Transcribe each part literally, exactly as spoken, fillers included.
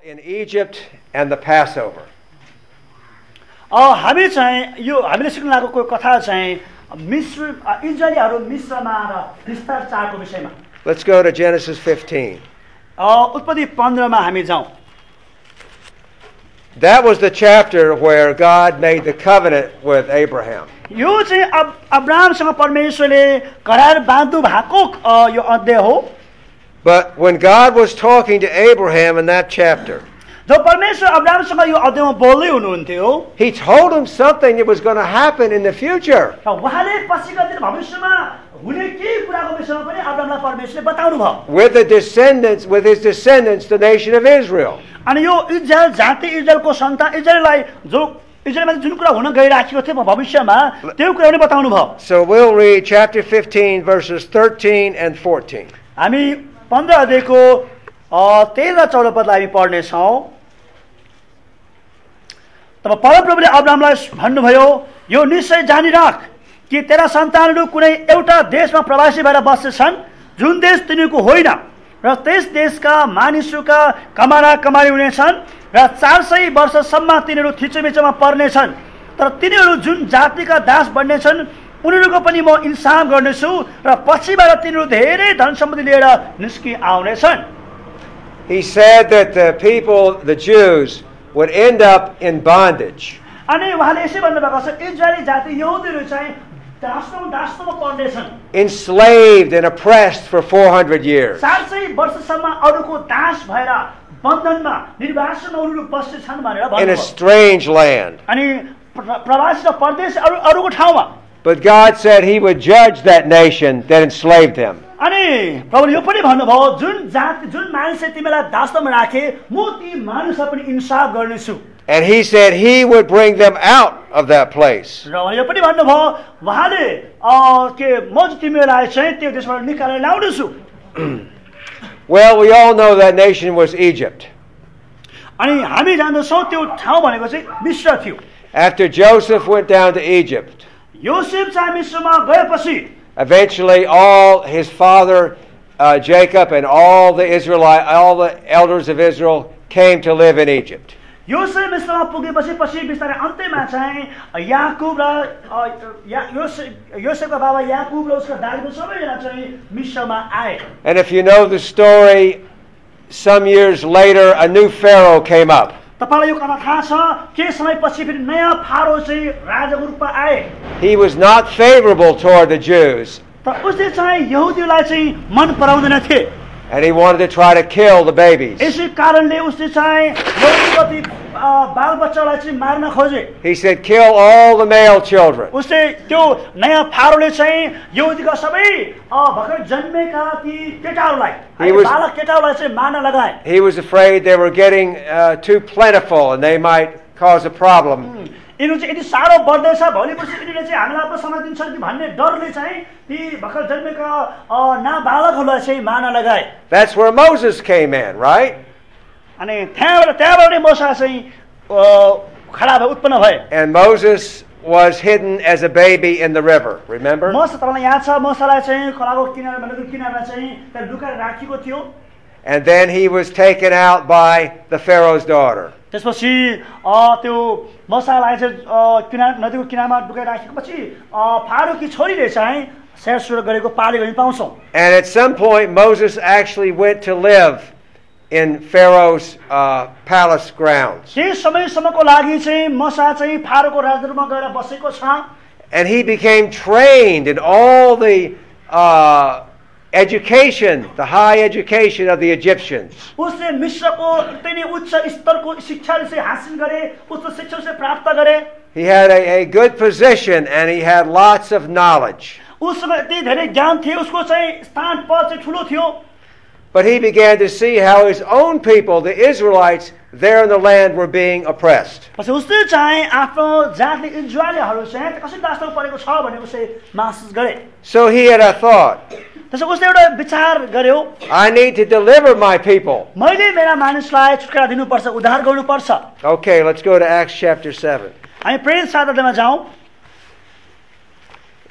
in Egypt and the Passover. हामी चाहिँ यो हामीले सिक्न लागेको कथा चाहिँ मिस्र इजरायलीहरू मिस्रमा र निस्तार चाडको विषयमा. Let's go to Genesis fifteen. उत्पत्ति पन्ध्र मा हामी जाउँ. That was the chapter where God made the covenant with Abraham. यो चाहिँ अब्राहमसँग परमेश्वरले करार बाँध्नु भएको यो अध्याय हो. But when God was talking to Abraham in that chapter, जब परमेश्वर अब्राहमसँग यो अध्यायमा बोल्दै हुनुहुन्थ्यो, He told him something that was going to happen in the future. उहाँले पछिका दिन भविष्यमा हुने केही कुराको विषयमा पनि अब्राहमलाई परमेश्वरले बताउनु भयो. With the descendants, with his descendants, the nation of Israel. अनि यो इजरायल जाति इजरायलको सन्तान इजरायललाई जो इजरायलमा जुन कुरा हुन गइराखेको थियो भविष्यमा त्यो कुरा पनि बताउनु भयो. So we'll read chapter fifteen verses thirteen and fourteen. हामी पन्ध्र अध्यायको तेह्र र चौध पदलाई हामी पढ्ने छौँ. तब परमप्रभुले अब्राहमलाई भन्नुभयो, यो निश्चय जानिराख कि तेरा सन्तानहरू कुनै एउटा देशमा प्रवासी भएर बस्छन् जुन देश तिनीहरूको होइन, र त्यस देशका मानिसहरूका कमारा कमारी हुनेछन् र चार सय वर्षसम्म तिनीहरू थिचोमिचोमा पर्नेछन्. तर तिनीहरू जुन जातिका दास बन्नेछन् उनीहरूको पनि म इन्साफ गर्नेछु र पछिबाट तिनीहरू धेरै धन सम्पत्ति लिएर निस्कि आउनेछन्. He said that the people, the Jews, would end up in bondage. अनि उहाँले यसै भन्नुभएको छ इजरायली जाति यहुदीहरू चाहिँ दासमा दासमा पर्नेछन्. Enslaved and oppressed for four hundred years. चार सय वर्षसम्म अरूको दास भएर बन्धनमा निर्वासनमा उनीहरू बस्छन् भनेर भन्नुभयो. In a strange land. अनि प्रवासी र परदेश अरू अरूको ठाउँमा. But God said He would judge that nation that enslaved them. अनि प्रभुले यो पनि भन्नुभयो जुन जाति जुन मानिसले तिमीलाई दासमा राखे म ती मानिसलाई पनि इन्साफ गर्नेछु. And He said He would bring them out of that place. र यो पनि भन्नुभयो उहाँले के म तिमीलाई चाहिँ त्यो देशबाट निकालेर ल्याउँदैछु. Well, we all know that nation was Egypt. अनि हामी जान्दछौँ त्यो ठाउँ भनेको चाहिँ मिस्र थियो. After Joseph went down to Egypt, Joseph चाहिँ मिस्रमा गएपछि eventually all his father uh, Jacob and all the Israelite, all the elders of Israel came to live in Egypt. Joseph मिस्रमा पुगेपछि पछि बिस्तारै अन्त्यमा चाहिँ याकुब र योसेफका बाबा याकुब र उसका दाजुभाइ सबैजना चाहिँ मिस्रमा आए. And if you know the story, some years later a new Pharaoh came up. तपाईलाई यो कथा थाहा छ के समयपछि फेरि नयाँ फारो चाहिँ राजाको रूपमा आए. He was not favorable toward the Jews. तर उसले चाहिँ यहुदीलाई चाहिँ मन पराउँदैन थिए. And he wanted to try to kill the babies. यसै कारणले उसले चाहिँ यहुदीको बालबच्चालाई चाहिँ मार्न खोजे. He said, kill all the male children. उसले त्यो नयाँ फारोले चाहिँ यहुदीका सबै भर्खर जन्मेका ती केटाहरूलाई बालक केटाहरूलाई चाहिँ मार्न लगाए. He was afraid they were getting uh, too plentiful and they might cause a problem. यिनीहरू चाहिँ यदि साह्रो बढ्दैछ भोलिपछि यिनीहरूले चाहिँ हामीलाई पो समय दिन्छन् कि भन्ने डरले चाहिँ ती भर्खर जन्मेका नाबालकहरूलाई चाहिँ मार्न लगाए. That's where Moses came in, right? अनि त्यहाँबाट त्यहाँबाट नै मोसा चाहिँ खडा भए उत्पन्न भए. And Moses was hidden as a baby in the river, remember? मोसा तपाईँलाई याद छ मोसालाई चाहिँ खोलाको किनारमा नदीको किनारमा चाहिँ त्यहाँ लुकाएर राखेको थियो. And then he was taken out by the Pharaoh's daughter. त्यसपछि त्यो मोसालाई चाहिँ किनार नदीको किनारमा लुकाएर राखेपछि फारोकी छोरीले चाहिँ शेरसुर गरेको पाले हामी पाउँछौँ. And at some point Moses actually went to live in Pharaoh's uh, palace grounds. त्यही समयसम्मको लागि चाहिँ मोसा चाहिँ फारोको राजदरबारमा गएर बसेको छ. And he became trained in all the uh, education, the high education of the Egyptians. उसले मिस्रको त्यही उच्च स्तरको शिक्षाले चाहिँ हासिल गरे, उच्च शिक्षा चाहिँ प्राप्त गरे. He had a, a good position and he had lots of knowledge. उससँग यति धेरै ज्ञान थियो, उसको चाहिँ स्थान पद चाहिँ ठुलो थियो. But he began to see how his own people, the Israelites, there in the land were being oppressed. पछि उसले चाहिँ आफ्नो जाति इजरायलीहरू चाहिँ कसरी दासमा परेको छ भनेको चाहिँ महसुस गरे. So he had a thought. त्यसो उसले एउटा विचार गर्यो. I need to deliver my people. मैले मेरा मानिसलाई छुटकारा दिनुपर्छ, उद्धार गर्नुपर्छ. Okay, let's go to Acts chapter seven. हामी प्रेरित सात अध्यायमा जाउँ.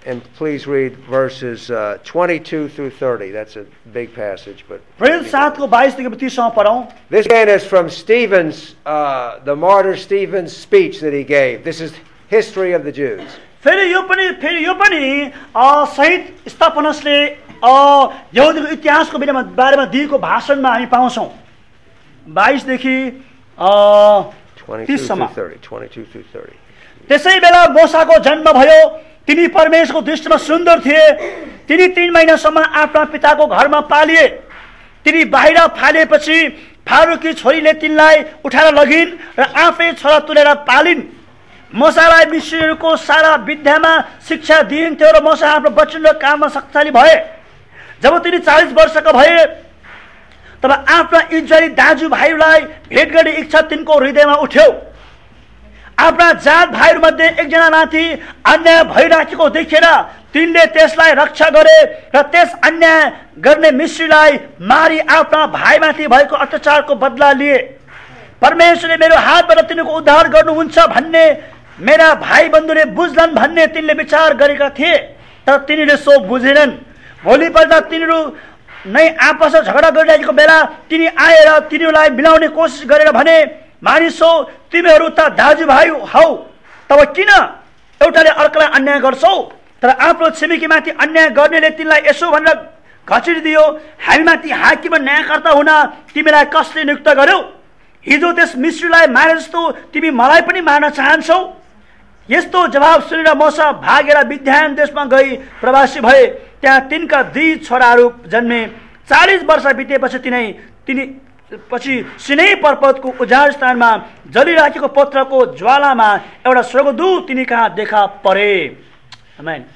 and please read verses uh, twenty-two through thirty. That's a big passage, but प्रेरित सातको बाइसदेखि तीससम्म पढौँ। this again is from Stephen's, uh, the martyr Stephen's speech that he gave. This is history of the Jews. फेरि यो पनि फेरि यो पनि a, शहीद स्टेफनसले अ, यहुदीको इतिहासको बारेमा बारेमा दिएको भाषणमा हामी पाउँछौँ। बाइसदेखि twenty-two तीससम्म। through thirty. twenty-two through thirty. त्यसै बेला मोसाको जन्म भयो। तिनी परमेश्वरको दृष्टिमा सुन्दर थिए। तिनी तीन महिनासम्म आफ्ना पिताको घरमा पालिए। तिनी बाहिर फालेपछि फारूकी छोरीले तिनलाई उठाएर लगिन् र आफै छोरा तुलेर पालिन्। मोसालाई मिस्रीहरूको सारा विद्यामा शिक्षा दिइन्थ्यो र मोसा आफ्नो वचन र काममा शक्तिशाली भए। जब तिनी चालिस वर्षका भए तब आफ्ना इजरायली दाजुभाइहरूलाई भेट गर्ने इच्छा तिनको हृदयमा उठ्यो। आफ्ना जात भाइहरूमध्ये एकजना माथि अन्याय भइराखेको देखेर तिनले त्यसलाई रक्षा गरे र त्यस अन्याय गर्ने मिस्रीलाई मारी आफ्ना भाइमाथि भएको अत्याचारको बदला लिए। परमेश्वरले मेरो हातबाट तिनीको उद्धार गर्नुहुन्छ भन्ने मेरा भाइ बन्धुले बुझ्लान् भन्ने तिनले विचार गरेका थिए, तर तिनीले सो बुझेनन्। भोलिपल्ट तिनीहरू नै आपसमा झगडा गरिरहेको बेला तिनी आएर तिनीहरूलाई मिलाउने कोसिस गरेर भने, मानिसो तिमीहरू त दाजुभाइ हौ, तब किन एउटाले अर्कालाई अन्याय गर्छौ? तर आफ्नो छिमेकीमाथि अन्याय गर्नेले तिमीलाई यसो भनेर घचिदियो, हामीमाथि हाकिम र न्यायकर्ता हुन तिमीलाई कसले नियुक्त गर्यो? हिजो त्यस मिस्रीलाई मारे जस्तो तिमी मलाई पनि मार्न चाहन्छौ? यस्तो जवाब सुनेर मोसा भागेर मिद्यान देशमा गई प्रवासी भए। त्यहाँ तिनका दुई छोराहरू जन्मे। चालिस वर्ष बितेपछि तिनै तिनी पछि सिनै पर्वतको उजाड स्थानमा जलिराखेको पत्रको ज्वालामा एउटा स्वर्गदूत तिनी कहाँ देखा परे। आमेन।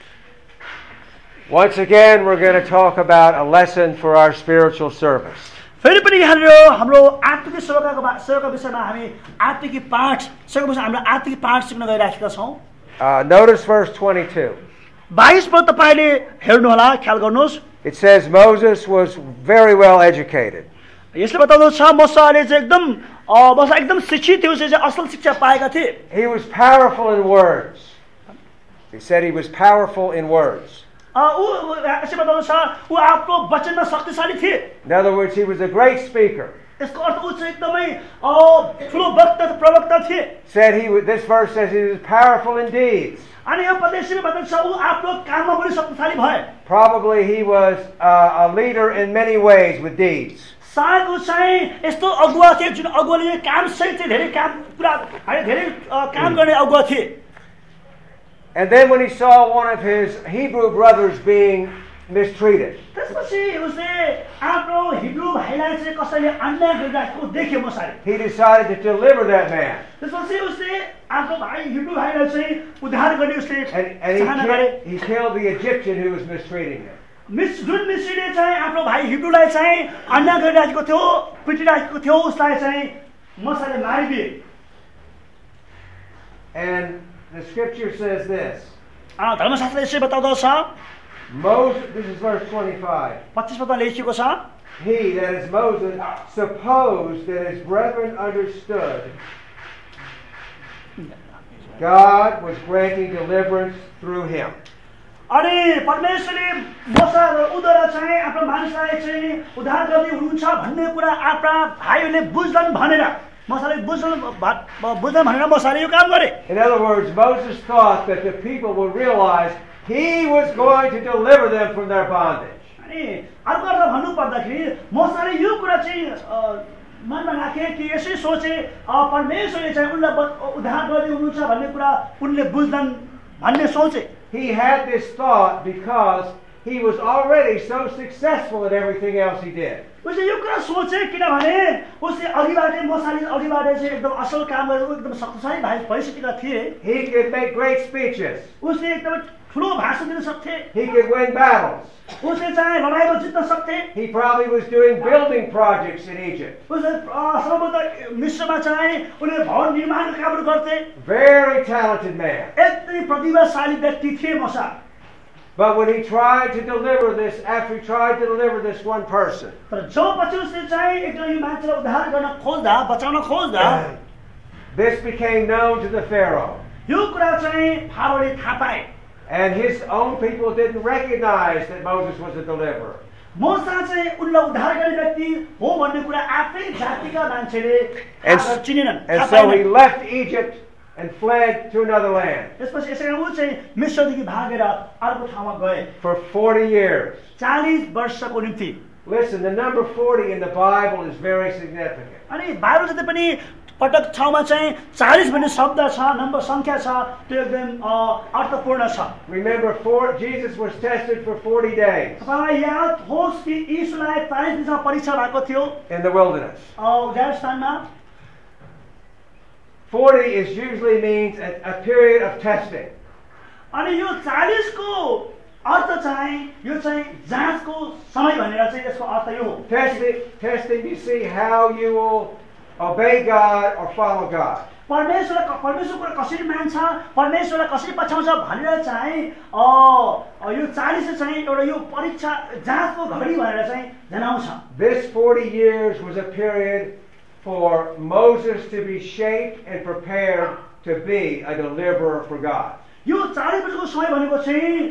Once again, we're going to talk about a lesson for our spiritual service. फेरि पनि यहाँनिर हाम्रो आत्मिक सेवाका सेवाका विषयमा हामी आत्मिक पाठ सेवाका विषयमा हाम्रो आत्मिक पाठ सिक्न गइराखेका छौँ। Uh, notice verse twenty-two. बाइस पद तपाईँले हेर्नुहोला, ख्याल गर्नुहोस्। It says Moses was very well educated. यसले बताउँदछ मोसाले चाहिँ एकदम मोसा एकदम शिक्षित थियो, चाहिँ असल शिक्षा पाएका थिए। He was powerful in words. He said he was powerful in words. ऊ यसले बताउँदछ ऊ आफ्नो वचनमा शक्तिशाली थिए। In other words, he was a great speaker. यसको अर्थ ऊ चाहिँ एकदमै ठुलो वक्ता प्रवक्ता थिए। Said he was, this verse says he was powerful in deeds. अनि यो पदेशले बताउँछ ऊ आफ्नो काममा पनि शक्तिशाली भए। Probably he was uh, a leader in many ways with deeds. सायद ऊ चाहिँ यस्तो अगुवा थिए जुन अगुवाले काम सहित चाहिँ धेरै काम पुरा धेरै काम गर्ने अगुवा थिए। And then when he saw one of his Hebrew brothers being mistreated, त्यसपछि उसले आफ्नो हिब्रू भाइलाई चाहिँ कसैले अन्याय गरिरहेको देखे मोसाले। he decided to deliver that man. त्यसपछि उसले आफ्नो भाइ हिब्रू भाइलाई चाहिँ उद्धार गर्ने उसले And, and he, चाहना ki- गरे। he killed the Egyptian who was mistreating him. मिस जुन मिस्रीले चाहिँ आफ्नो भाइ हिब्रूलाई चाहिँ अन्याय गरिरहेको थियो, पिटिरहेको थियो, उसलाई चाहिँ मोसाले मारिदिए। And the scripture says this. धर्मशास्त्रले यसै बताउँदछ, Moses, this is verse twenty-five. पच्चीस पदमा लेखिएको छ, He, that is Moses, supposed that his brethren understood God was granting deliverance through him. अनि परमेश्वरले मोसा र उद्धार चाहिँ आफ्नो मानिसलाई चाहिँ उद्धार गर्ने हुनुहुन्छ भन्ने कुरा आफ्ना भाइहरूले बुझ्छन् भनेर मोसाले बुझ्छन् बुझ्छन् भनेर मोसाले यो काम गरे। In other words, Moses thought that the people would realize he was going to deliver them from their bondage. अनि अर्को अर्थ भन्नु पर्दाखेरि मोसाले यो कुरा चाहिँ मनमा राखे कि यसै सोचे परमेश्वरले चाहिँ उनलाई उद्धार गर्ने हुनुहुन्छ भन्ने कुरा उनले बुझ्छन् भन्ने सोचे। He had this thought because he was already so successful at everything else he did. उसले यो कुरा सोचे किनभने उसले अघिबाटै मोसाले अघिबाटै चाहिँ एकदम असल काम गरेर एकदम शक्तिशाली भाइ भइसकेका थिए। He could make great speeches. उसले एकदम ठुलो भाषण दिन सक्थे। He could win battles. उसले चाहिँ लडाइँमा जित्न सक्थे। He probably was doing building projects in Egypt. उसले सर्वप्रथम मिस्रमा चाहिँ उनले भवन निर्माणका कामहरू गर्थे। Very talented man. एकदमै प्रतिभाशाली व्यक्ति थिए मोसा। But when he tried to deliver this, after he tried to deliver this one person, तर जब पछि उसले चाहिँ एकदम यो मान्छेलाई उद्धार गर्न खोज्दा, बचाउन खोज्दा, this became known to the Pharaoh. यो कुरा चाहिँ फारोले थाहा पाए। And his own people didn't recognize that Moses was a deliverer. मोसा चाहिँ उनलाई उद्धार गर्ने व्यक्ति हो भन्ने कुरा आफ्नै जातिका मान्छेले थाहा चिनेनन्। And so he left Egypt and fled to another land. त्यसपछि यसरी ऊ चाहिँ मिस्रदेखि भागेर अर्को ठाउँमा गए For forty years. चालीस वर्षको निम्ति। Listen, the number forty in the Bible is very significant. अनि बाइबल जति पनि पटक ठाउँमा चाहिँ चालीस भन्ने शब्द छ, नम्बर संख्या छ, त्यो एकदम अर्थपूर्ण छ। Remember, for, Jesus was tested for forty days. तपाईलाई याद होस् कि यीशुलाई चालीस दिनसम्म परीक्षा भएको थियो in the wilderness. उजाड स्थानमा। forty is usually means a, a period of testing. अनि यो चालीस को अर्थ चाहिँ यो चाहिँ जाँचको समय भनेर चाहिँ यसको अर्थ यो हो। Testing, testing to see how you will obey God or follow God. परमेश्वरलाई परमेश्वरको कसरी मान्छ, परमेश्वरलाई कसरी पछाउँछ भनेर चाहिँ अ यो चालीस चाहिँ एउटा यो परीक्षा जाँचको घडी भनेर चाहिँ जनाउँछ। This forty years was a period for Moses to be shaped and prepared to be a deliverer for God. यो चालीस वर्षको समय भनेको चाहिँ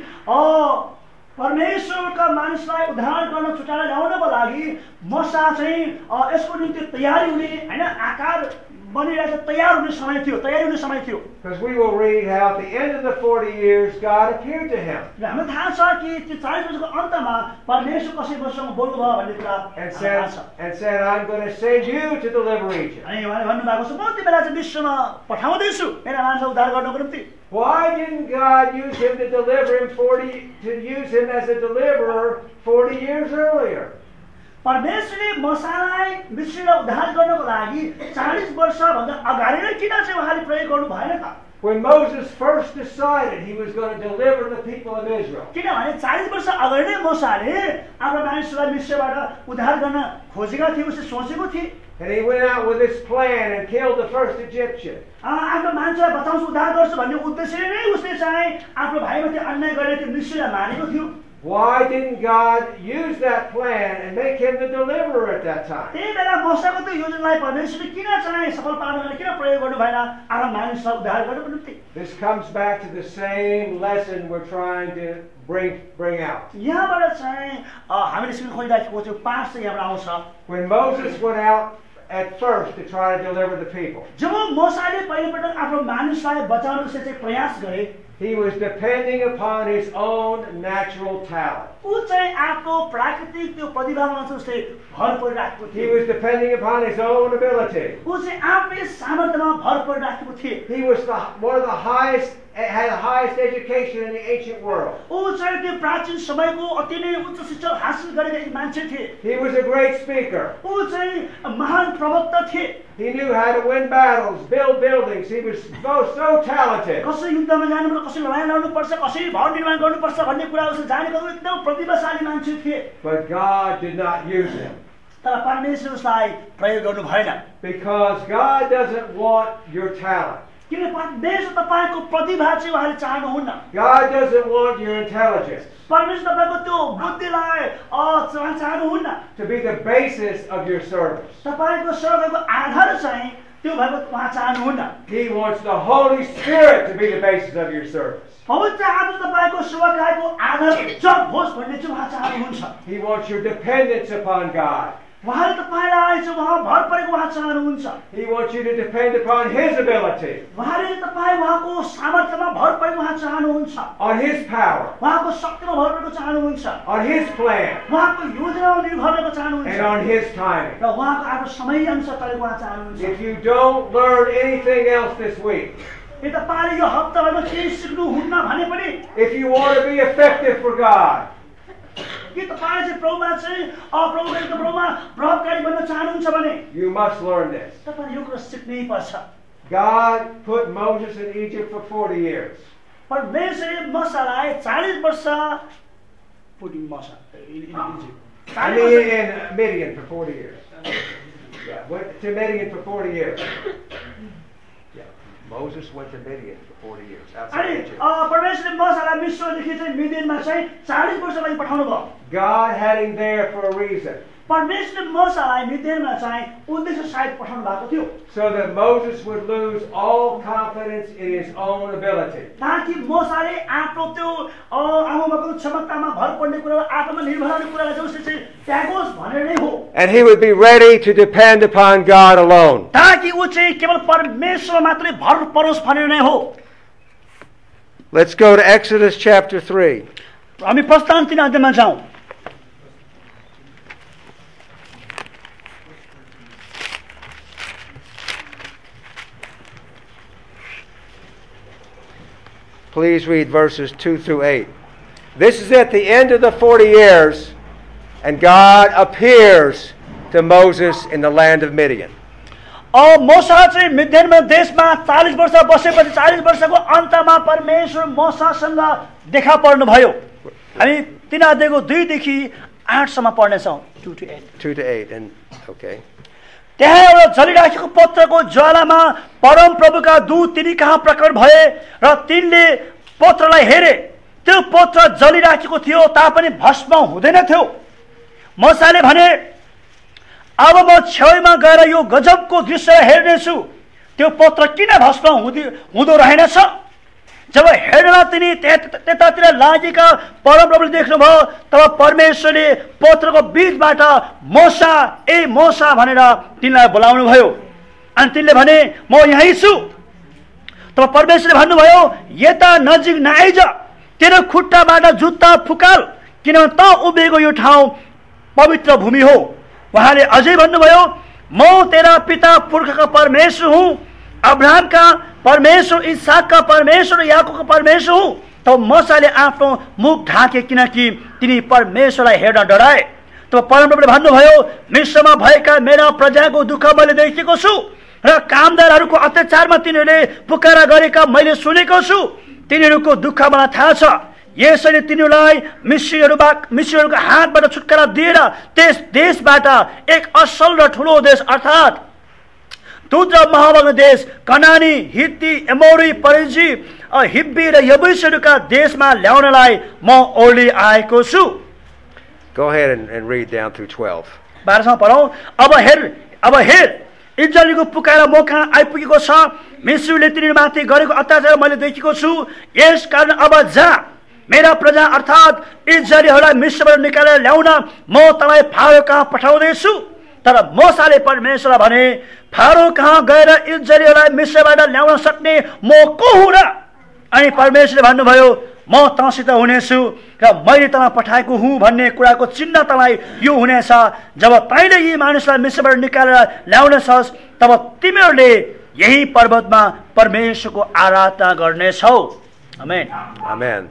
अ परमेश्वरका मानिसलाई उद्धार गर्न छुटाएर ल्याउनको लागि मोसा चाहिँ यसको निम्ति तयारी हुने हैन आकार बनिरहेको तयार हुने समय थियो, तयारी हुने समय थियो। Because we will read how at the end of the forty years God appeared to him. र हामीलाई थाहा छ कि त्यो चालीस वर्षको अन्तमा परमेश्वर कसैसँग बोल्नु भयो भन्ने कुरा And said, and said, I'm going to send you to deliver Egypt. अनि उहाँले भन्नुभएको छ म तिमीलाई चाहिँ विश्वमा पठाउँदैछु मेरा मानिसलाई उद्धार गर्नको निम्ति। Why didn't God use him to deliver him forty to use him as a deliverer forty years earlier? परमेश्वरले मोसालाई मिस्रलाई उद्धार गर्नको लागि चालीस वर्षभन्दा अगाडि नै किन चाहिँ उहाँले प्रयोग गर्नु भएन त? When Moses first decided he was going to deliver the people of Israel. किनभने चालीस वर्ष अगाडि नै मोसाले आफ्नो मानिसलाई मिस्रबाट उद्धार गर्न खोजेका थिए, उसले सोचेको थिए। And he went out with his plan and killed the first Egyptian. आफ्नो मान्छेलाई बचाउँछु उद्धार गर्छु भन्ने उद्देश्यले नै उसले चाहिँ आफ्नो भाइमाथि अन्याय गरेर त्यो मिस्रलाई मारेको थियो। Why didn't God use that plan and make him the deliverer at that time? त्यही बेला मोसाको त्यो योजनालाई परमेश्वरले किन चाहिँ सफल पार्न किन प्रयोग गर्नु भएन आफ्नो मानिसलाई उद्धार गर्नको निम्ति? This comes back to the same lesson we're trying to bring bring out. यहाँबाट चाहिँ हामीले सिक्न खोजिरहेको त्यो पाठ चाहिँ यहाँबाट आउँछ। When Moses went out at first to try to deliver the people, जब मोसाले पहिलोपटक आफ्नो मानिसलाई बचाउन चाहिँ प्रयास गरे, he was depending upon his own natural talent. ऊ चाहिँ आफ्नो प्राकृतिक त्यो प्रतिभामा चाहिँ उसले भर परिराखेको He थियो। was depending upon his own ability. ऊ चाहिँ आफ्नै सामर्थ्यमा भर परिराखेको थियो। He was the, one of the highest, had the highest education in the ancient world. ऊ चाहिँ त्यो प्राचीन समयको अति नै उच्च शिक्षा हासिल गरेका एक मान्छे थिए। He was a great speaker. ऊ चाहिँ महान प्रवक्ता थिए। He knew how to win battles, build buildings. He was so, so talented. कसरी युद्धमा जानुपर्छ, कसरी लडाइँ लड्नुपर्छ, कसरी भवन निर्माण गर्नुपर्छ भन्ने कुरा उसले जानेको एकदम प्रतिभाशाली मान्छे थिए। But God did not use him. तर परमेश्वर उसलाई प्रयोग गर्नु भएन। Because God doesn't want your talent. किन परमेश्वर तपाईको प्रतिभा चाहिँ उहाँले चाहनुहुन्न। God doesn't want your intelligence परमेश्वर तपाईको त्यो बुद्धिलाई अ चाहनुहुन्न। to be the basis of your service. तपाईको सेवाको आधार चाहिँ त्यो भएको उहाँ चाहनुहुन्न। He wants the Holy Spirit to be the basis of your service. पवित्र आत्मा तपाईको सेवाकाको आधार जब होस् भन्ने चाहिँ उहाँ चाहनुहुन्छ। He wants your dependence upon God. उहाँले तपाईलाई चाहिँ उहाँ भर परेको उहाँ चाहनुहुन्छ। He wants you to depend upon His ability, उहाँले तपाईँ उहाँको सामर्थ्यमा भर परेको उहाँ चाहनुहुन्छ। on His power, उहाँको शक्तिमा भर परेको चाहनुहुन्छ। on His plan, उहाँको योजनामा निर्भर रहेको चाहनुहुन्छ। and on His timing. र उहाँको आफ्नो समय अनुसार चलेको उहाँ चाहनुहुन्छ। If you don't learn anything else this week, यदि तपाईले यो हप्ताभरमा केही सिक्नुहुन्न भने पनि, if you want to be effective for God, कि तपाईले चाहिँ प्रभुमा चाहिँ अप्रभुको प्रभुमा प्रभावकारी बन्न चाहनुहुन्छ भने, you must learn this. तपाईले यो कुरा सिक्नै पर्छ। God put Moses in Egypt for forty years. परमेश्वरले मोसालाई चालीस वर्ष पुटिङ मोसा I mean, in Midian for forty years. Yeah, went to Midian for forty years. Yeah, Moses went to Midian for forty years outside अनि Egypt. परमेश्वरले मोसालाई मिस्रदेखि चाहिँ मिडियनमा चाहिँ चालीस वर्ष लागि पठाउनु भयो। God had him there for a reason. परमेश्वरले मोसालाई मिद्यानमा चाहिँ उद्देश्य सायद पठाउनु भएको थियो so that Moses would lose all confidence in his own ability. ताकि मोसाले आफ्नो त्यो आमाबाबुको क्षमतामा भर पर्ने कुरा आत्मा निर्भर हुने कुरालाई चाहिँ उसले चाहिँ त्यागोस् भनेर नै हो And he would be ready to depend upon God alone. ताकि ऊ चाहिँ केवल परमेश्वर मात्रै भर परोस् भनेर नै हो Let's go to Exodus chapter three. हामी प्रस्थान तीन अध्यायमा जाउँ Please read verses two through eight. This is at the end of the forty years, and God appears to Moses in the land of Midian. अब मोसा चाहिँ मिद्यानमा देशमा चालीस वर्ष बसेपछि चालीस वर्षको अन्तमा परमेश्वर मोसासँग देखा पर्नु भयो हामी तीन अध्यायको दुईदेखि आठसम्म पढ्नेछौँ two to eight. Two to eight, and okay. त्यहाँ एउटा जलिराखेको पत्रको ज्वालामा परम प्रभुका दूत तिनी कहाँ प्रकट भए र तिनले पत्रलाई हेरे त्यो पत्र जलिराखेको थियो तापनि भस्म हुँदैन थियो मोसाले भने अब म छेउमा गएर यो गजबको दृश्य हेर्नेछु त्यो पत्र किन भस्म हुँदै हुँदो रहेनछ जब हेर्न तिनी त्यतातिर लागेका परमप्रभुले देख्नुभयो तब परमेश्वरले पत्रको बीचबाट मोसा ए मोसा भनेर तिनलाई बोलाउनु भयो अनि तिनले भने म यहीँ छु तब परमेश्वरले भन्नुभयो यता नजिक नआइज तेरो खुट्टाबाट जुत्ता फुकाल किनभने त उभिएको यो ठाउँ पवित्र भूमि हो उहाँले अझै भन्नुभयो म तेरा पिता पुर्खाका परमेश्वर हुँ अब्राहमका परमेश्वर इसाकका परमेश्वर याकूबका परमेश्वर हुँ तब मोसाले आफ्नो मुख ढाके किनकि तिनी परमेश्वरलाई हेर्न डराए तब परमप्रभुले भन्नुभयो मिस्रमा भएका मेरा प्रजाको दुःख मैले देखेको छु र कामदारहरूको अत्याचारमा तिनीहरूले पुकारा गरेका मैले सुनेको छु तिनीहरूको दुःख मलाई थाहा छ यसरी तिनीहरूलाई मिस्रीहरूबाट मिस्रीहरूको हातबाट छुटकारा दिएर त्यस देशबाट एक असल र ठुलो देश अर्थात् दूध र महाभग्न देश कनानी हित्ती एमोरी परिजी हिब्बी र यबुसहरूका देशमा ल्याउनलाई म ओर्ली आएको छु Go ahead and, and read down through twelve. बाह्रसम्म पढौँ अब हेर अब हेर इजरायलीको पुकारा म कहाँ आइपुगेको छ मिस्रीले तिनीमाथि गरेको अत्याचार मैले देखेको छु यस कारण अब जा मेरा प्रजा अर्थात् इजरायलीहरूलाई मिस्रबाट निकालेर ल्याउन म तँलाई फारो कहाँ पठाउँदैछु तर मोसाले परमेश्वरलाई भने फारो कहाँ गएर इजरायलीहरूलाई मिस्रबाट ल्याउन सक्ने म को हुँ र अनि परमेश्वरले भन्नुभयो म तँसित हुनेछु र मैले तँलाई पठाएको हुँ भन्ने कुराको चिन्ह तँलाई यो हुनेछ जब तैँले यी मानिसलाई मिस्रबाट निकालेर ल्याउनेछस् तब तिमीहरूले यही पर्वतमा परमेश्वरको आराधना गर्नेछौ आमेन Amen.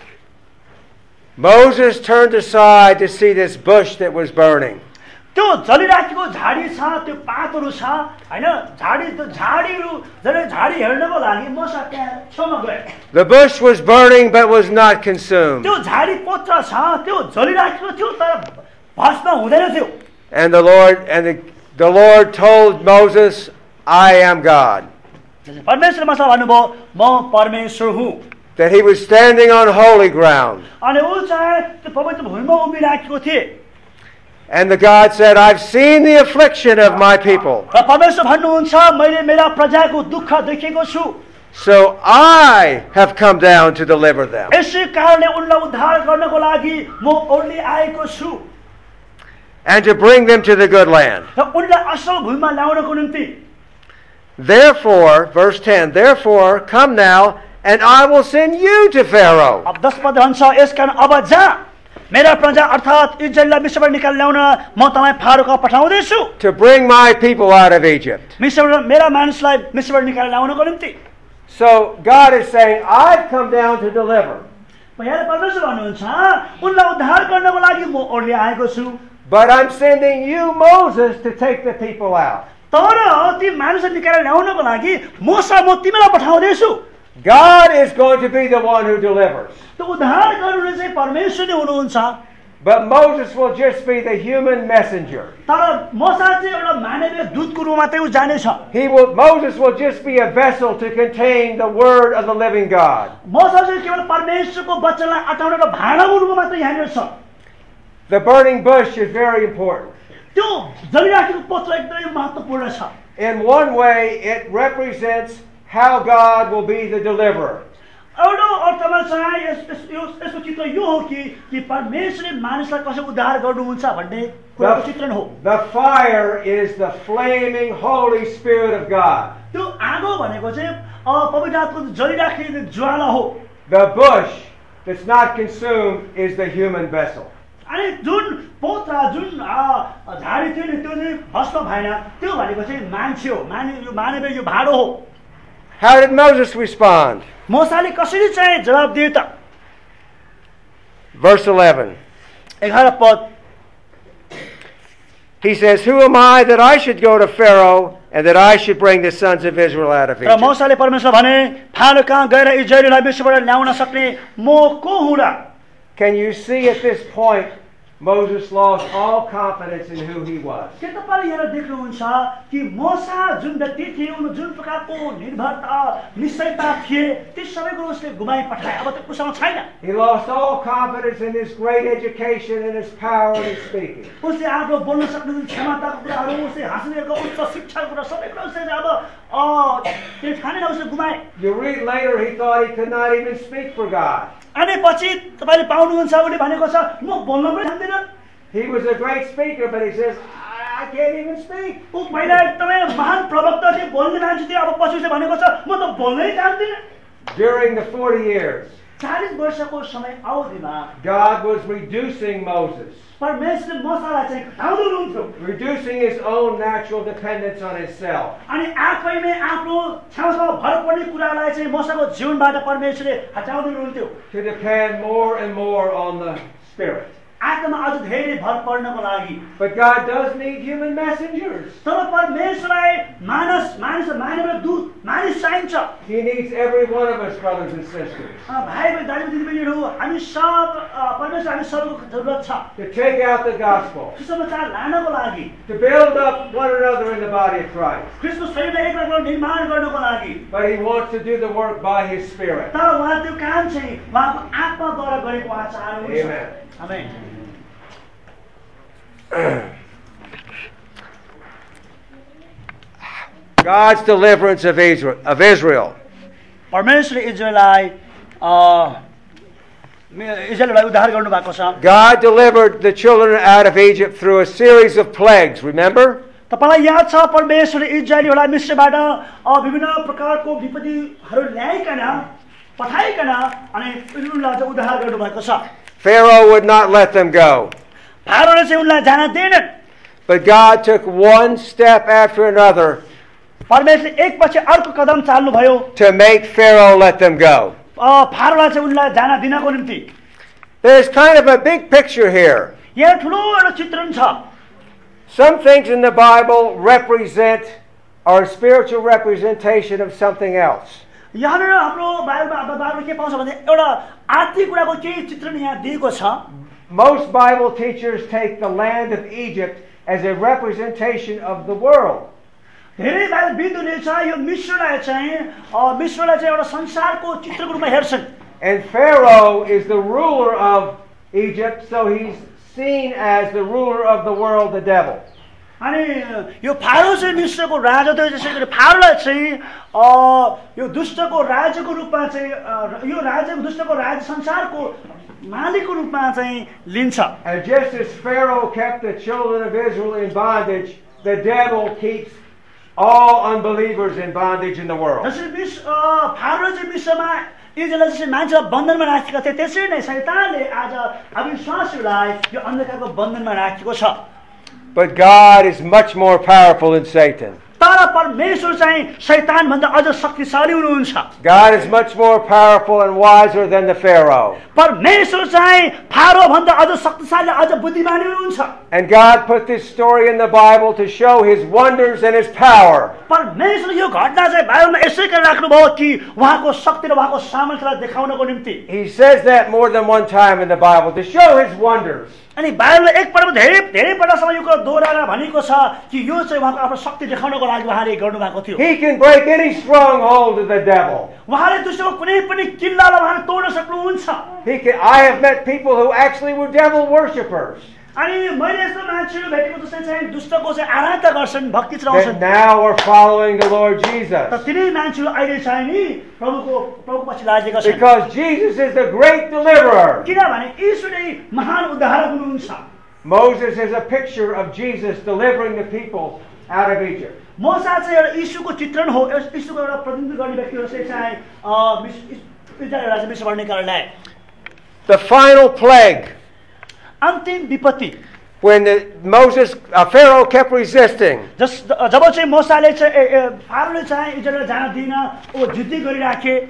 Moses turned aside to see this bush that was burning. त्यो जलिराखेको झाडी छ त्यो पातहरू छ हैन झाडी त्यो झाडीहरू जले झाडी हेर्नको लागि मोसा त्यहाँ छेउमा गए The bush was burning but was not consumed. त्यो झाडी पत्र छ त्यो जलिराखेको थियो तर भस्म हुँदैन थियो And the Lord and the, the Lord told Moses, I am God. परमेश्वरले मसँग भन्नुभयो म परमेश्वर हुँ That he was standing on holy ground. अनि ऊ चाहिँ त्यो पवित्र भूमिमा उभिराखेको थिए And the God said, I've seen the affliction of my people. र परमेश्वर भन्नुहुन्छ मैले मेरा प्रजाको दुःख देखेको छु So I have come down to deliver them. यसै कारणले उनलाई उद्धार गर्नको लागि म ओर्ली आएको छु And to bring them to the good land. र उनलाई असल भूमिमा ल्याउनको निम्ति Therefore, verse ten, therefore come now and I will send you to Pharaoh. अब दस पद भन्छ यसकारण अब जा मेरा प्रजा अर्थात् इजरायललाई मिस्रबाट निकालेर ल्याउन म तँलाई फारोकहाँ पठाउँदैछु To bring my people out of Egypt. मिस्रबाट मेरा मानिसलाई मिस्रबाट निकालेर ल्याउनको निम्ति So God is saying, I've come down to deliver. यहाँ परमेश्वर भन्नुहुन्छ उनलाई उद्धार गर्नको लागि म ओर्ली आएको छु But I'm sending you, Moses, to take the people out. तर ती मानिसलाई निकालेर ल्याउनको लागि मोसा म तिमीलाई पठाउँदैछु God is going to be the one who delivers. त्यो उद्धार गर्नु चाहिँ परमेश्वर नै हुनुहुन्छ But Moses will just be the human messenger. तर मोसा चाहिँ एउटा मानवीय दूतको रूपमा मात्रै उ जानेछ He will, Moses will just be a vessel to contain the word of the living God. मोसा चाहिँ केवल परमेश्वरको वचनलाई अटाउने एउटा भाँडाको रूपमा मात्रै यहाँनिर छ The burning bush is very important. त्यो जलिराखेको पत्र एकदमै महत्त्वपूर्ण छ। In one way, it represents how God will be the deliverer. एउटा अर्थमा चाहिँ यस यस यो- यसको चित्र यो हो कि कि परमेश्वरले मानिसलाई कसरी उद्धार गर्नुहुन्छ भन्ने कुराको चित्रण हो। The, the fire is the flaming Holy Spirit of God. त्यो आगो भनेको चाहिँ अ, पवित्र आत्माको जलिराखेको ज्वाला हो। The bush that's not consumed is the human vessel. अनि जुन पोत्रा जुन अ, झाडी थियो नि त्यो चाहिँ भस्म भएन, त्यो भनेको चाहिँ मान्छे हो, माने यो मानव यो भाँडो हो। How did Moses respond? मोसाले कसरी चाहिँ जवाब दिए त? Verse eleven. एघार पद He says, Who am I that I should go to Pharaoh and that I should bring the sons of Israel out of र Egypt? मोसाले परमेश्वर भने फारो कहाँ गएर इजरायलीलाई मिस्रबाट ल्याउन सक्ने म को हुँ र? Can you see at this point Moses lost all confidence in who he was? के तपाईँले यहाँ देख्नुहुन्छ कि मोसा जुन व्यक्ति थिए उनी जुन प्रकारको निर्भरता निश्चयता थिए ती सबै कुरो उसले गुमाइ पठाए। अब त्यो उसँग छैन। He lost all confidence in his great education and his power and his speaking. उसले आफ्नो बोल्न सक्ने जुन क्षमताको कुराहरू उसले हासिल गरेको उच्च शिक्षाको कुरा सबै कुरा उसले अब अ, त्यो ठानेन, उसले गुमाए। You read later he thought he could not even speak for God. अनि पछि तपाईँले पाउनुहुन्छ उसले भनेको छ म बोल्न पनि जान्दिनँ। He was a great speaker, but he says, I, I can't even speak. ऊ पहिला एकदमै महान प्रवक्ता थियो, बोल्ने मान्छे थियो, अब पछि उसले भनेको छ म त बोल्नै जान्दिनँ। During the forty years, चालीस वर्षको समय अवधिमा God was reducing Moses, परमेश्वरले मोसालाई चाहिँ घटाउँदै हुनुहुन्थ्यो। reducing his own natural dependence on himself. अनि आफैमै आफ्नो छेउछाउ भर पर्ने कुरालाई चाहिँ मोसाको जीवनबाट परमेश्वरले हटाउँदै हुनुहुन्थ्यो। To depend more and more on the Spirit. आत्मामा अझ धेरै भर पर्नको लागि। But God does need human messengers. तर परमेश्वरलाई मानस मानिस मानव दूत मानिस चाहिन्छ। He needs every one of us, brothers and sisters, अ, भाइ बहिनी दाजु दिदीबहिनीहरू हामी सब अ, परमेश्वर हामी सबैको जरुरत छ to take out the gospel, सुसमाचार लानको लागि, to build up one another in the body of Christ. ख्रीष्टको शरीरलाई एकअर्काको निर्माण गर्नको लागि। But He wants to do the work by His Spirit. तर उहाँ त्यो काम चाहिँ उहाँको आत्माद्वारा गरेको उहाँ चाहनुहुन्छ। Amen. Amen. God's deliverance of Israel. Of Israel. परमेश्वरले इजरायललाई अ, इजरायललाई उद्धार गर्नु भएको छ। God delivered the children out of Egypt through a series of plagues, remember? तपाईँलाई याद छ परमेश्वरले इजरायलीहरूलाई मिस्रबाट अ, विभिन्न प्रकारको विपत्तिहरू ल्याइकन पठाइकन अनि उनीहरूलाई चाहिँ उद्धार गर्नु भएको छ। Pharaoh would not let them go. फारोले चाहिँ उनलाई जान दिएनन्। But God took one step after another परमेश्वरले एकपछि अर्को कदम चाल्नुभयो to make Pharaoh let them go. अ, फारोलाई चाहिँ उनलाई जान दिनको निम्ति। There's kind of a big picture here. यहाँ ठुलो एउटा चित्रण छ। Some things in the Bible represent or spiritual representation of something else. यहाँनिर हाम्रो बाइबलमा हाम्रो बाइबलमा के पाउँछ भने एउटा आत्मिक कुराको केही चित्रण यहाँ दिएको छ। Most Bible teachers take the land of Egypt as a representation of the world. धेरै बाइबल विद्वानले चाहिँ यो मिस्रलाई चाहिँ अ, मिस्रलाई चाहिँ एउटा संसारको चित्रको रूपमा हेर्छन्। And Pharaoh is the ruler of Egypt, so he's seen as the ruler of the world, the devil. अनि यो फारो चाहिँ मिस्रको राजा थियो, जसै गरी फारोलाई चाहिँ अ, यो दुष्टको राज्यको रूपमा चाहिँ अ, यो राज्य दुष्टको राज्य संसारको मालिकको रूपमा चाहिँ लिन्छ। And just as Pharaoh kept the children of Israel in bondage, the devil keeps all unbelievers in bondage in the world. जसरी मिस अ, फारो चाहिँ मिस्रमा इजरायललाई जसरी मान्छेलाई बन्धनमा राखेका थिए त्यसरी नै शैतानले आज अविश्वासीलाई यो अन्धकारको बन्धनमा राखेको छ। But God is much more powerful than Satan. तर परमेश्वर चाहिँ शैतानभन्दा अझ शक्तिशाली हुनुहुन्छ। God is much more powerful and wiser than the Pharaoh. परमेश्वर चाहिँ फारोभन्दा अझ शक्तिशाली अझ बुद्धिमानी हुनुहुन्छ। And God put this story in the Bible to show His wonders and His power. परमेश्वरले यो घटना चाहिँ बाइबलमा यसै गरेर राख्नुभयो कि उहाँको शक्ति र उहाँको सामर्थ्यलाई देखाउनको निम्ति। He says that more than one time in the Bible to show His wonders. अनि बाइबलले एक पटक धेरै धेरै पटकसम्म यो कुरा दोहोऱ्याएर भनेको छ कि यो चाहिँ उहाँको आफ्नो शक्ति देखाउनको लागि उहाँले गर्नु भएको थियो। He can break any stronghold of the devil. उहाँले दुष्टको कुनै पनि किल्लालाई उहाँले तोड्न सक्नुहुन्छ। He can. I have met people who actually were devil worshippers. अनि मैले यस्तो मान्छेहरू भेटेको जस्तै चाहिँ दुष्टको चाहिँ आराधना गर्छन्, भक्ति that चलाउँछन्, now are following the Lord तर Jesus. तिनै मान्छेहरू अहिले चाहिँ नि प्रभुको प्रभु पछि लागेका छन्, Because Jesus is the great deliverer. किनभने यीशु नै महान उद्धारक हुनुहुन्छ। Moses is a picture of Jesus delivering the people out of Egypt. मोसा चाहिँ एउटा यीशुको चित्रण हो, यीशुको एउटा प्रतिनिधित्व गर्ने व्यक्ति हो, जस्तै चाहिँ अ, मिस- इस- इजरायल राज्य मिस्र निकाल्नलाई The final plague, अन्तिम विपत्ति when the, Moses, uh, Pharaoh kept resisting, जस जब चाहिँ मोसाले चाहिँ ए- ए, फारोले चाहिँ इजरायल जान दिन ऊ जिद्दी गरिराखे,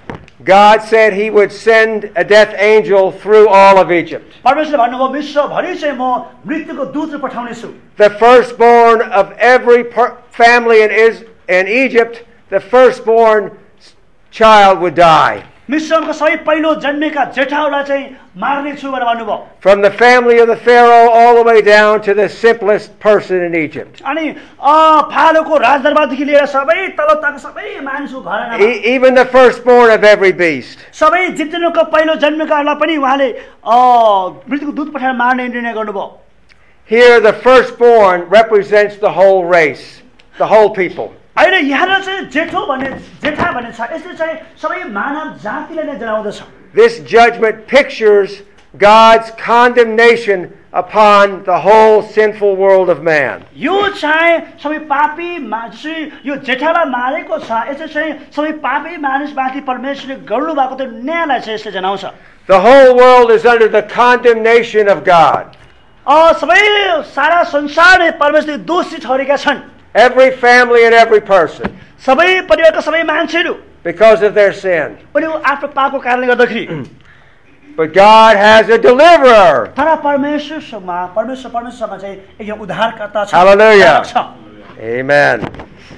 God said he would send a death angel through all of Egypt. परमेश्वरले भन्नुभयो विश्वभरि चाहिँ म मृत्युको दूत पठाउनेछु। The firstborn of every per- family in, Is- in Egypt, the firstborn child would die. मिश्रको सबै पहिलो जन्मेका जेठाहरूलाई चाहिँ मार्नेछु भनेर भन्नुभयो। From the family of the Pharaoh all the way down to the simplest person in Egypt. अनि अ, फारोको राजदरबारदेखि लिएर सबै तल तक सबै मानिसको घरानामा E- even the firstborn of every beast. सबै जित्नुको पहिलो जन्मेकाहरूलाई पनि उहाँले अ, मृत्युको दूत पठाएर मार्ने निर्णय गर्नुभयो। Here, the firstborn represents the whole race, the whole people. अहिले यहाँ चाहिँ जेठो भन्ने जेठा भन्ने छ, यसले चाहिँ सबै मानव जातिलाई नै जनाउँदछ। This judgment pictures God's condemnation upon the whole sinful world of man. यो चाहिँ सबै पापी मा- जसरी यो जेठालाई मारेको छ, यसले चाहिँ सबै पापी मानिसमाथि परमेश्वरले गर्नु भएको त्यो न्यायलाई चाहिँ यसले जनाउँछ। The whole world is under the condemnation of God. अ, सबै सारा संसार नै परमेश्वरले दोषी ठहरेका छन्, Every family and every person, सबै परिवारका सबै मान्छेहरू because of their sin. पनि ऊ आफ्नो पापको कारणले गर्दाखेरि। But God has a deliverer. तर परमेश्वरसँग परमेश्वर परमेश्वरमा चाहिँ एकजना उद्धारकर्ता छ, Hallelujah. उद्धारक छ। Amen.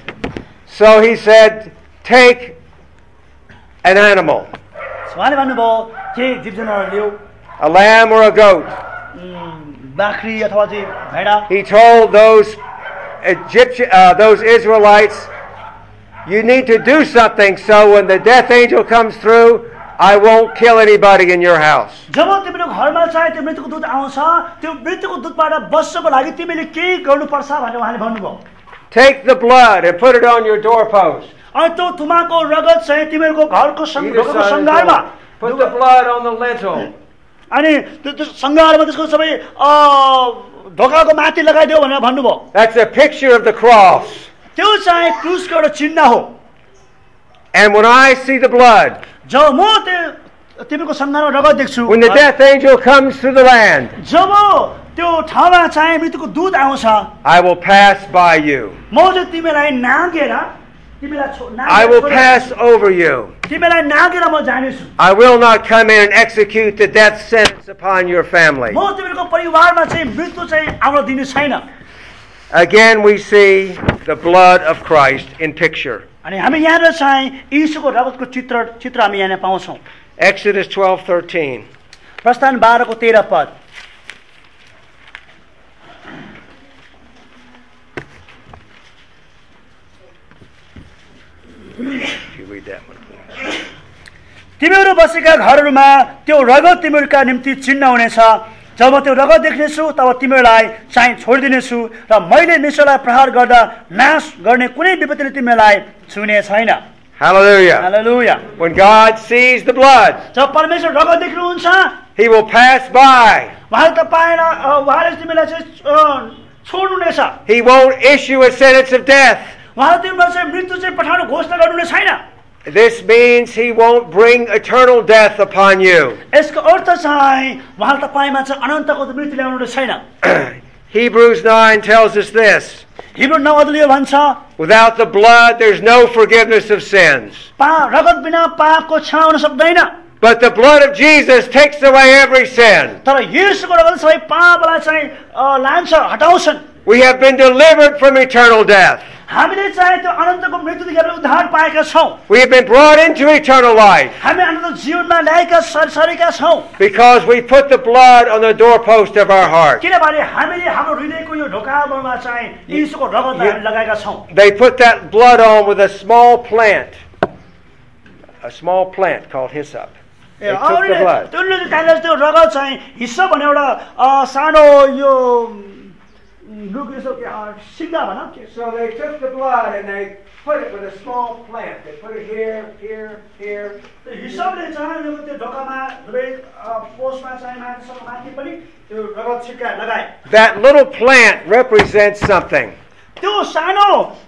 So he said, take an animal, उहाँले भन्नुभयो के जीव जनावर ल्याऊ, a lamb or a goat. उम्, बाख्री अथवा चाहिँ भेडा। He told those Egyptian, uh, those Israelites, you need to do something so when the death angel comes through, I won't kill anybody in your house. जब तिम्रो घरमा चाहिँ त्यो मृत्युको दूत आउँछ, त्यो मृत्युको दूतबाट बस्नको लागि तिमीले के गर्नुपर्छ भनेर उहाँले भन्नुभयो। Take the blood and put it on your doorpost. अनि त्यो थुमाको रगत चाहिँ तिमीहरूको घरको सं- Either ढोकाको side of the सङ्घारमा, door. Put the blood on the lintel. अनि त्यो त्यो सङ्घारमा त्यसको सबै अ, ढोकाको माथि लगाइदियो भनेर भन्नुभयो। That's a picture of the cross. त्यो चाहिँ क्रुसको एउटा चिन्ह हो। And when I see the blood, जब म त्यो तिमीको सङ्घारमा रगत देख्छु, when the death angel comes through the land, जब त्यो ठाउँमा चाहिँ मृत्युको दूत आउँछ, I will pass by you. म चाहिँ तिमीलाई नागेर तिमीलाई छो- I नागेर will छोडेर- pass over you. तिमीलाई नागेर म जानेछु। I will not come in and execute the death sentence upon your family. म तिमीहरूको परिवारमा चाहिँ मृत्यु चाहिँ आउन दिने छैन। Again, we see the blood of Christ in picture. अनि हामी यहाँनिर चाहिँ यीशुको रगतको चित्र चित्र हामी यहाँ पाउँछौँ। Exodus twelve thirteen. प्रस्थान बाह्रको तेह्र पद। If you read that one, please. तिमीहरू बसेका घरहरूमा त्यो रगत तिमीहरूका निम्ति चिन्ह हुनेछ। जब त्यो रगत देख्नेछु तब तिमीहरूलाई चाहिँ छोडिदिनेछु र मैले मिश्रलाई प्रहार गर्दा नाश गर्ने कुनै विपत्तिले तिमीलाई छुने छैन। Hallelujah. Hallelujah. When God sees the blood, जब परमेश्वर रगत देख्नुहुन्छ, He will pass by. उहाँले तपाईँलाई अ, उहाँले तिमीलाई चाहिँ अ, छोड्नुहुनेछ। He won't issue a sentence of death. उहाँले तिमीलाई चाहिँ मृत्यु चाहिँ पठाउनु घोषणा गर्नुहुने छैन। This means He won't bring eternal death upon you. यसको अर्थ चाहिँ उहाँले तपाईँमा चाहिँ अनन्तको मृत्यु ल्याउनु छैन। Hebrews nine tells us this. Hebrew नौ अध्यायले भन्छ, Without the blood, there's no forgiveness of sins. पा रगत बिना पापको क्षमा हुन सक्दैन। But the blood of Jesus takes away every sin. तर येशूको रगतले सबै पापलाई चाहिँ अ, लान्छ, हटाउँछन्। We have been delivered from eternal death. हामीले चाहिँ त्यो अनन्तको मृत्युदेखि हामीले उद्धार पाएका छौँ। We have been brought into eternal life हामी अनन्त जीवनमा ल्याएका सर सरेका छौँ। because we put the blood on the doorpost of our heart. किनभने हामीले हाम्रो हृदयको यो ढोकामा चाहिँ येशूको रगतलाई हामी लगाएका छौँ। They put that blood on with a small plant, a small plant called hyssop. They took the blood. उनले चाहिँ त्यहाँनिर त्यो रगत चाहिँ हिस्सा भने एउटा अ, सानो यो रुख जस्तो के, अ, सिङ्गा भनौँ के, So they took the blood and they put it with a small plant. They put it here, here, here. त्यो हिसाबले चाहिँ यो त्यो ढोकामा दुवै अ, पोस्टमा चाहिँ माथिसम्म माथि पनि त्यो रगत छिट्का लगाए। That little plant represents something. त्यो सानो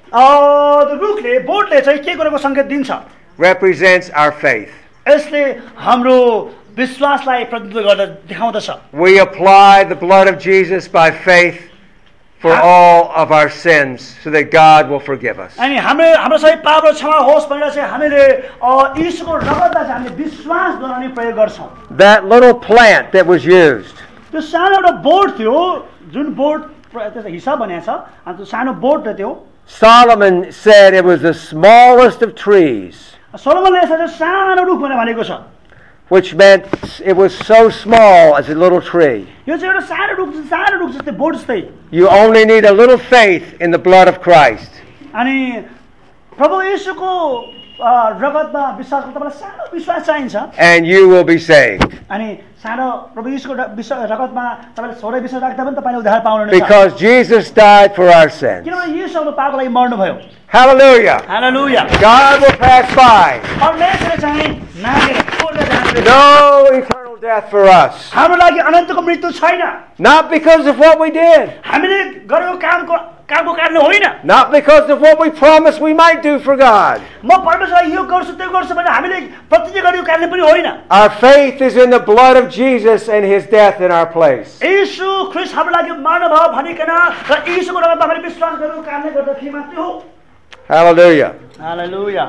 अ, त्यो रुखले बोटले चाहिँ के कुराको सङ्केत दिन्छ? Represents our faith. यसले हाम्रो विश्वासलाई प्रतिनिधित्व गर्दा देखाउँदछ। We apply the blood of Jesus by faith for all of our sins so that God will forgive us. अनि हाम्रो हाम्रो सबै पाप र क्षमा होस् भनेर चाहिँ हामीले अ, यीशुको रगतलाई चाहिँ हामीले विश्वासद्वारा नै प्रयोग गर्छौँ। That little plant that was used त्यो सानो एउटा बोट थियो, जुन बोट त्यसको हिसाब भनेको छ, अनि त्यो सानो बोट थियो। Solomon said it was the smallest of trees, सोलोमनले यसलाई चाहिँ सानो रुख भनेर भनेको छ। which meant it was so small as a little tree. यो चाहिँ एउटा सानो रुख सानो रुख जस्तै बोट जस्तै। You only need a little faith in the blood of Christ. अनि प्रभु येशूको अ, रगतमा विश्वास गर्दा तपाईँलाई सानो विश्वास चाहिन्छ। And you will be saved. अनि सानो प्रभु येशूको र- विश्वास रगतमा तपाईँले थोरै विश्वास राख्दा पनि तपाईँले उद्धार पाउनुहुनेछ। Because Jesus died for our sins. किनभने येशू हाम्रो पापको लागि मर्नुभयो। Hallelujah. Hallelujah. God will pass by. परमेश्वरले चाहिँ नागेर छोडेर जानुहुनेछ। No eternal death for us. हाम्रो लागि अनन्तको मृत्यु छैन। Not because of what we did. हामीले गरेको कामको कामको कारण होइन। Not because of what we promised we might do for God. म परमेश्वरलाई यो गर्छु त्यो गर्छु भनेर हामीले प्रतिज्ञा गरेको कारण पनि होइन। Our faith is in the blood of Jesus and His death in our place. येशू ख्रीष्ट हाम्रो लागि मर्नुभयो भनिकन र येशूको रगतमा हामीले विश्वास गरेको कारणले गर्दाखेरि मात्रै हो। Hallelujah. Hallelujah.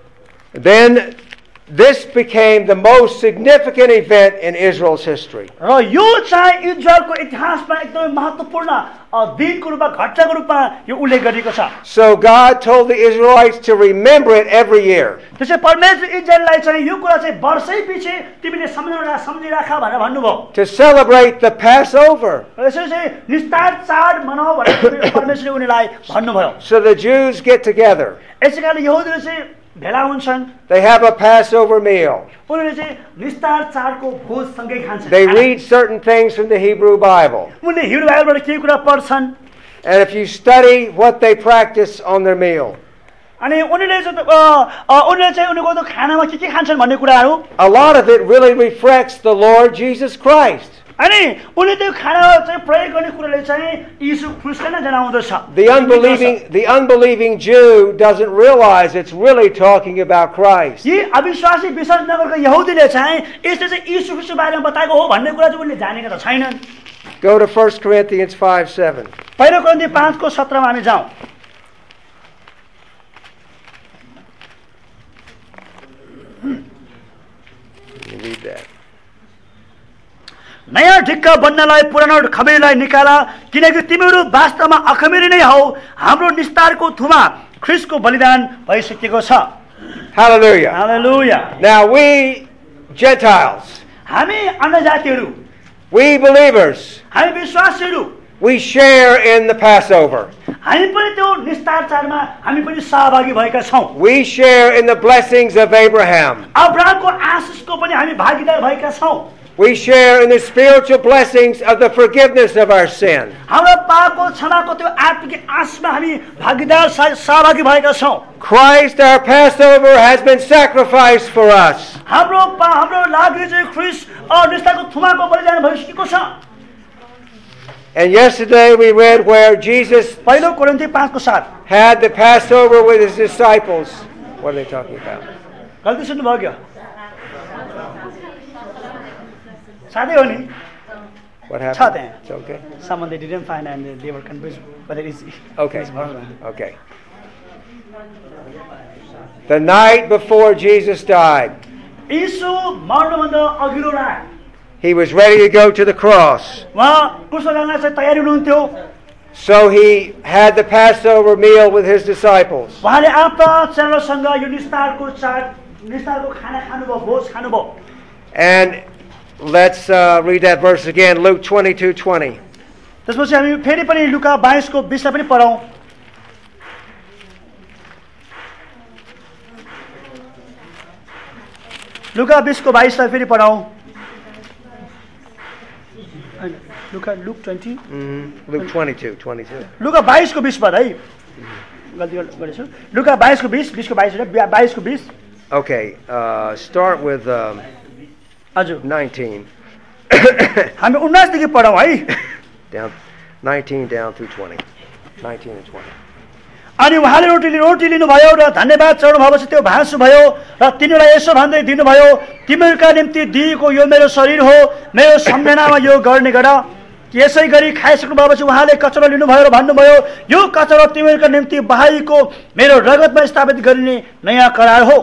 Then this became the most significant event in Israel's history. र यो चाहिँ इजरायलको इतिहासमा एकदमै महत्त्वपूर्ण अ, दिनको रूपमा घटनाको रूपमा यो उल्लेख गरिएको छ। So God told the Israelites to remember it every year. त्यसै परमेश्वर इजरायललाई चाहिँ यो कुरा चाहिँ वर्षै पछि तिमीले सम्झना सम्झिराख भनेर भन्नुभयो। To celebrate the Passover. र यसरी चाहिँ निस्तार चाड मनाऊ भनेर परमेश्वरले उनीलाई भन्नुभयो। So the Jews get together. यसै कारण यहुदीहरू चाहिँ भेला हुन्छन्। They have a Passover meal. उनीहरूले चाहिँ निस्तार चाडको भोज सँगै खान्छन्। They read certain things from the Hebrew Bible. उनले हिब्रू बाइबलबाट केही कुरा पढ्छन्। And if you study what they practice on their meal, अनि उनीहरूले चाहिँ अ, अ, उनीहरूले चाहिँ उनीहरूको त्यो खानामा के के खान्छन् भन्ने कुराहरू a lot of it really reflects the Lord Jesus Christ. अनि उनले त्यो खाना चाहिँ प्रयोग गर्ने कुराले चाहिँ यीशु ख्रीष्टलाई नै जनाउँदछ। The unbelieving, the unbelieving Jew doesn't realize it's really talking about Christ. यी अविश्वासी विश्वास नगरेको यहुदीले चाहिँ यसले चाहिँ यीशु ख्रीष्टको बारेमा बताएको हो भन्ने कुरा चाहिँ उनले जानेका त छैनन्। Go to First Corinthians five seven. पहिलो कोरिन्थी पाँचको सत्रमा हामी जाउँ। You read that. नयाँ ढिक्का बन्नलाई पुरानो खमेरीलाई निकाला, किनकि तिमीहरू वास्तवमा अखमेरी नै हौ। हाम्रो निस्तारको थुमा ख्रीष्टको बलिदान भइसकेको छ। Hallelujah. Hallelujah. Now we Gentiles, हामी अन्य जातिहरू, we believers, हामी विश्वासीहरू, we share in the Passover. हामी पनि त्यो निस्तार चाडमा हामी पनि सहभागी भएका छौँ। We share in the blessings of Abraham. अब्राहमको आशीषको पनि हामी भागीदार भएका छौँ। We share in the spiritual blessings of the forgiveness of our sin. हाम्रो पापको क्षमाको त्यो आत्मिक आशीषमा हामी भागीदार सहभागी भएका छौँ। Christ, our Passover, has been sacrificed for us. हाम्रो पा हाम्रो लागि चाहिँ ख्रीष्ट अ, निस्तारको थुमाको बलिदान भइसकेको छ। And yesterday we read where Jesus पहिलो कोरिन्थी पाँचको सात had the Passover with his disciples. What are they talking about? गल्ती सुन्नुभयो क्या? साथै हो नि? What छ happened? त्यहाँ। It's okay. Someone they didn't find and they were confused whether it's Okay. it's wrong. Okay. The night before Jesus died, यीशु मर्नुभन्दा अघिल्लो रात he was ready to go to the cross. उहाँ क्रुसमा जान चाहिँ तयारी हुनुहुन्थ्यो। So he had the Passover meal with his disciples. उहाँले आफ्ना चेलासँग यो निस्तारको चाड निस्तारको खाना खानुभयो, भोज खानुभयो। And let's uh, read that verse again, Luke twenty-two twenty. त्यसपछि हामी फेरि पनि लुका बाइसको बिसलाई पनि पढौँ। लुका बिसको बाइसलाई फेरि पढाउँ। लुका look twenty Luke twenty-two, twenty-two. लुका बाइसको बिस पद है, गल्ती गरेछु। लुका बाइसको बिस, बिसको बाइस होइन, बाइसको बिस। Okay, uh, start with um, हजुर nineteen. हामी उन्नाइसदेखि पढौँ है। Down, nineteen down through twenty. nineteen and twenty. अनि उहाँले रोटी रोटी लिनुभयो र धन्यवाद चढाउनु भएपछि त्यो भाँसु भयो र तिनीहरूलाई यसो भन्दै दिनुभयो, तिमीहरूका निम्ति दिएको यो मेरो शरीर हो, मेरो सम्झनामा यो गर्ने गर। यसै गरी खाइसक्नु भएपछि उहाँले कचरो लिनुभयो र भन्नुभयो, यो कचरो तिमीहरूका निम्ति बहाइएको मेरो रगतमा स्थापित गरिने नयाँ करार हो।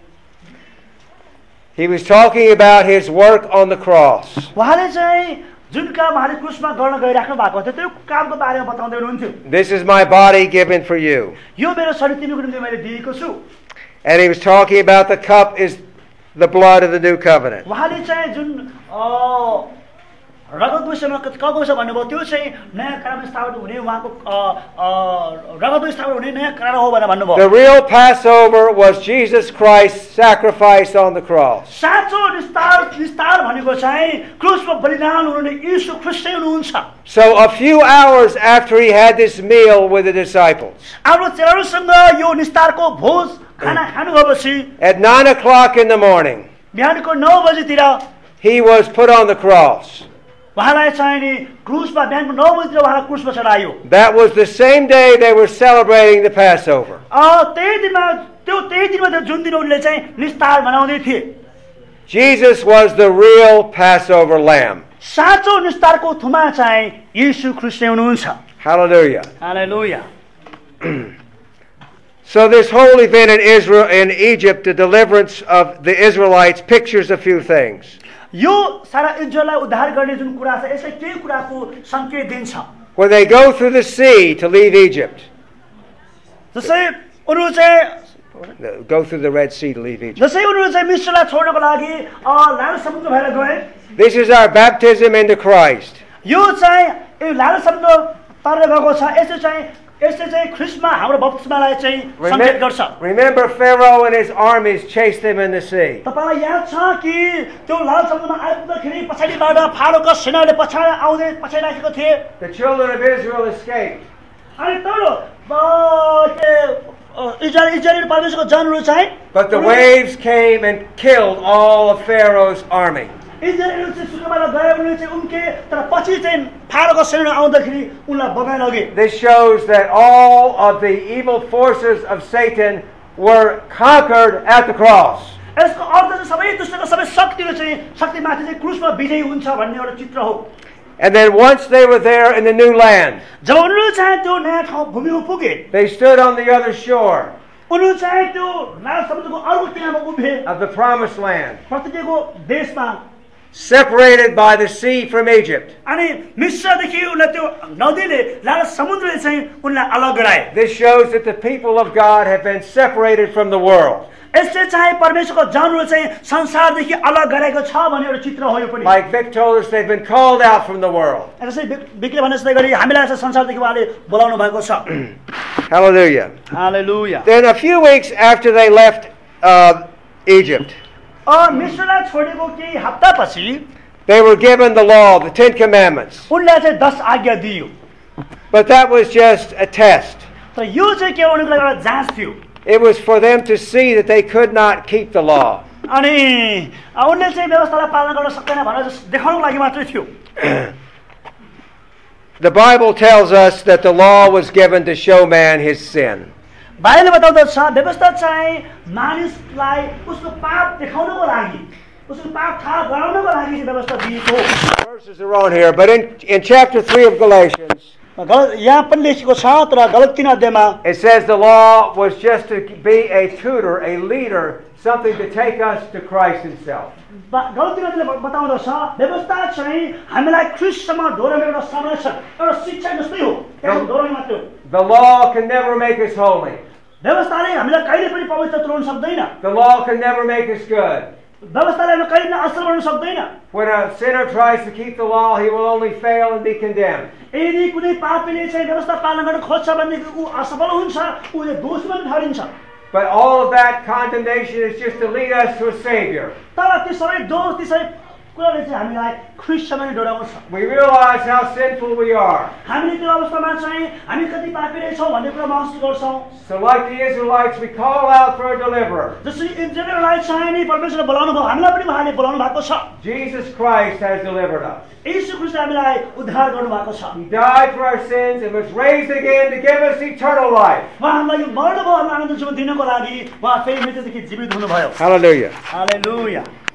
He was talking about his work on the cross. उहाँले चाहिँ जुन काम उहाँले क्रुसमा गर्न गइराख्नु भएको थियो त्यो कामको बारेमा बताउँदै हुनुहुन्थ्यो। This is my body given for you. यो मेरो शरीर तिमीको निम्ति मैले दिएको छु। And he was talking about the cup is the blood of the new covenant. उहाँले चाहिँ जुन रगत विषयमा कको छ भन्नुभयो, त्यो चाहिँ नयाँ करारमा स्थापित हुने उहाँको रगतमा स्थापित हुने नयाँ करार हो भनेर भन्नुभयो। The real Passover was Jesus Christ's sacrifice on the cross. साँचो निस्तार निस्तार भनेको चाहिँ क्रुसमा बलिदान हुनुहुने यीशु ख्रीष्ट हुनुहुन्छ। So a few hours after he had this meal with the disciples, आफ्नो चेलाहरूसँग यो निस्तारको भोज खाना खानु भएपछि at nine o'clock in the morning, बिहानको नौ बजीतिर he was put on the cross. उहाँलाई चाहिँ नि क्रुसमा बिहानको नौ बजीतिर उहाँलाई क्रुसमा चढायो। That was the same day they were celebrating the Passover. त्यही दिनमा त्यो त्यही दिनमा त्यो जुन दिन उनले चाहिँ निस्तार मनाउँदै थिए। Jesus was the real Passover lamb. साँचो निस्तारको थुमा चाहिँ यीशु ख्रीष्ट हुनुहुन्छ। Hallelujah. Hallelujah. So this whole event in Israel, in Egypt, the deliverance of the Israelites, pictures a few things. यो सारा इजरायललाई उद्धार गर्ने जुन कुरा छ यसले के कुराको संकेत दिन्छ। When they go through the sea to leave Egypt, जसै उनीहरू चाहिँ go through the Red Sea to leave Egypt. जसै उनीहरू चाहिँ मिस्रलाई छोड्नको लागि लाल समुद्र भएर गए। This is our baptism into Christ. यो चाहिँ यो लाल समुद्र पार गएको छ, यसले चाहिँ यसले चाहिँ ख्रीष्टमा हाम्रो बप्तिस्मालाई चाहिँ संकेत गर्छ। Remember Pharaoh and his armies chased them in the sea. तपाईलाई याद छ कि त्यो लाल समुद्रमा आइपुग्दाखेरि पछाडिबाट फारोका सेनाले पछाडि आउँदै पछाडिराखेको थिए। The children of Israel escaped. अनि तर इजरायल इजरायल परमेश्वरको जनहरू चाहिँ But the waves came and killed all of Pharaoh's army. Israel चाहिँ सुकुमाबाट गए उनीहरू चाहिँ उम्के, तर पछि चाहिँ फारोको सेना आउँदाखेरि उनलाई बगाइ लगे। This shows that all of the evil forces of Satan were conquered at the cross. यसको अर्थ चाहिँ सबै दुष्टको सबै शक्तिहरू चाहिँ शक्तिमाथि चाहिँ क्रुसमा विजयी हुन्छ भन्ने एउटा चित्र हो। And then once they were there in the new land, जब उनीहरू चाहिँ त्यो नयाँ ठाउँ भूमिमा पुगे, they stood on the other shore उनीहरू चाहिँ त्यो लाल समुद्रको अर्को किनारमा उभिए, of the promised land, प्रतिज्ञाको देशमा, separated by the sea from Egypt. अनि मिस्रदेखि उनलाई त्यो नदीले लाल समुद्रले चाहिँ उनलाई अलग गराए। This shows that the people of God have been separated from the world. यसले चाहिँ परमेश्वरको जनहरू चाहिँ संसारदेखि अलग गरेको छ भन्ने एउटा चित्र हो यो पनि। Like Vic told us, they've been called out from the world. यसै बिक्ले भने जस्तै गरी हामीलाई चाहिँ संसारदेखि उहाँले बोलाउनु भएको छ। Hallelujah. Hallelujah. Then a few weeks after they left uh, Egypt, मिस्रलाई छोडेको केही हप्तापछि they were given the law, the Ten Commandments. उनलाई चाहिँ दस आज्ञा दियो। But that was just a test. तर यो चाहिँ के उनीको लागि एउटा जाँच थियो। It was for them to see that they could not keep the law. अनि उनले चाहिँ व्यवस्थालाई पालना गर्न सक्दैन भनेर देखाउनको लागि मात्रै थियो। The Bible tells us that the law was given to show man his sin. बाइबलले बताउँदछ व्यवस्था चाहिँ मानिसलाई उसको पाप देखाउनको लागि, उसको पाप थाहा गराउनको लागि व्यवस्था दिएको हो। Verses are on here, but in in chapter three of Galatians, यहाँ पनि लेखेको छ तर गलत तीन अध्यायमा it says the law was just to be a tutor, a leader, something to take us to Christ himself. गलत तीन अध्यायले बताउँदछ व्यवस्था चाहिँ हामीलाई ख्रीष्टसम्म ढोर्ने एउटा संरक्षण, एउटा शिक्षा जस्तै हो, त्यो ढोर्ने मात्र हो। The law can never make us holy. व्यवस्थाले हामीलाई कहिले पनि पवित्र तुल्याउन सक्दैन। The law can never make us good. व्यवस्थाले हामीलाई कहिले पनि असल बनाउन सक्दैन। When a sinner tries to keep the law, he will only fail and be condemned. यदि कुनै पापीले चाहिँ व्यवस्था पालन गर्न खोज्छ भनेदेखि ऊ असफल हुन्छ, उसले दोषमा ठहरिन्छ। But all of that condemnation is just to lead us to a Savior. तर ती सबै दोष ती सबै कुराले चाहिँ हामीलाई ख्रीष्टमा नै डोराउँछ। We realize how sinful we are. हामीले त्यो अवस्थामा चाहिँ हामी कति पापी रहेछौँ भन्ने कुरा महसुस गर्छौँ। So like the Israelites, we call out for a deliverer. जसरी इस्राएललाई चाहिँ नि परमेश्वरले बोलाउनु भयो, हामीलाई पनि उहाँले बोलाउनु भएको छ। Jesus Christ has delivered us. यीशु ख्रीष्टले हामीलाई उद्धार गर्नु भएको छ। He died for our sins and was raised again to give us eternal life. उहाँ हामीलाई यो मर्नुभयो, हाम्रो आनन्द जीवन दिनको लागि उहाँ फेरि मृत्युदेखि जीवित हुनुभयो। Hallelujah. हालेलुया।